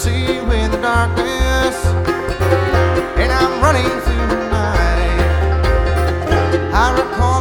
see with the darkness, and I'm running through the night. I recall